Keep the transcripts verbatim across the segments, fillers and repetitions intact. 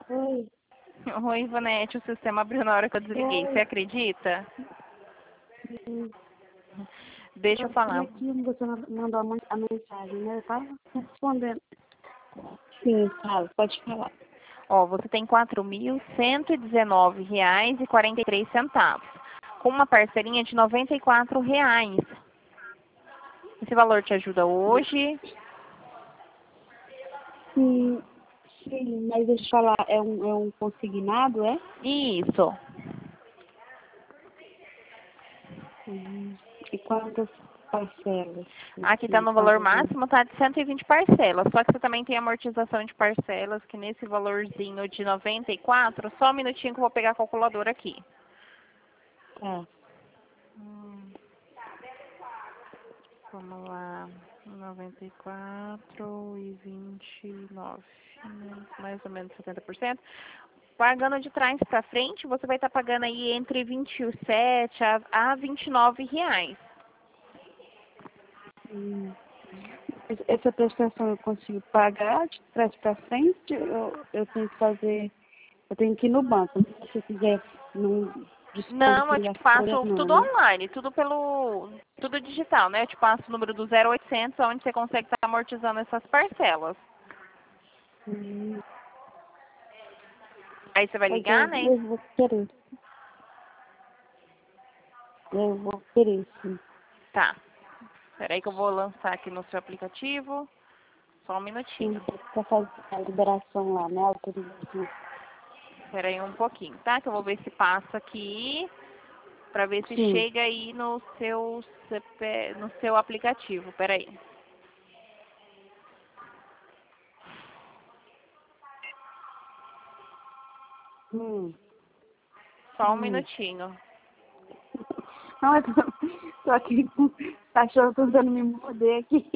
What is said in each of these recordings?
Oi. Oi, Ivonete, o sistema abriu na hora que eu desliguei. Oi. Você acredita? Sim. Deixa eu Eu vi falar. aqui, você mandou a men- a mensagem, né? Eu tava respondendo. Sim, fala, pode falar. Ó, você tem quatro mil cento e dezenove reais e quarenta e três centavos, com uma parcelinha de noventa e quatro reais. Esse valor te ajuda hoje? Sim, sim, mas deixa eu falar, é um, é um consignado, é? Isso. Hum. E quantas parcelas? Aqui tá Assim, no valor quantas vezes? máximo, tá de cento e vinte parcelas. Só que você também tem amortização de parcelas, que nesse valorzinho de noventa e quatro, só um minutinho que eu vou pegar a calculadora aqui. Tá. Hum, vamos lá. noventa e quatro e vinte e nove. Mais ou menos setenta por cento. Pagando de trás para frente, você vai estar pagando aí entre vinte e sete a, a vinte e nove reais. Hum. Essa essa prestação eu consigo pagar de trás para frente? Eu, eu tenho que fazer, eu tenho que ir no banco. Se eu quiser num desconto Não, eu assim te da folha, passo não, tudo né? online, tudo pelo, tudo digital, né? Eu te passo o número do zero oitocentos, onde você consegue estar amortizando essas parcelas. Hum. Aí você vai Mas ligar, eu, né? eu vou querer. Eu vou querer, sim. Tá. Espera aí que eu vou lançar aqui no seu aplicativo. Só um Sim, minutinho. para fazer a liberação lá, né? A autorização. Espera aí um pouquinho, tá? Que eu vou ver se passa aqui, pra ver se Sim. chega aí no seu C P, no seu aplicativo. Espera aí. Hum. Só um Hum. minutinho. Não, eu tô, tô aqui com o cachorro tentando me morder aqui.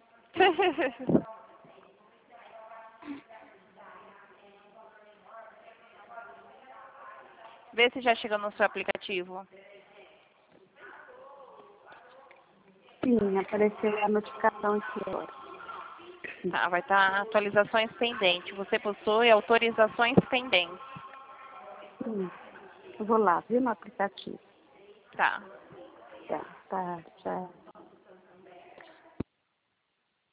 Vê se já chegou no seu aplicativo. Sim, apareceu a notificação aqui agora. Tá, vai estar atualizações pendentes. Você possui autorizações pendentes. Sim. Eu vou lá, viu, no aplicativo. Tá. Tá, tá, tchau.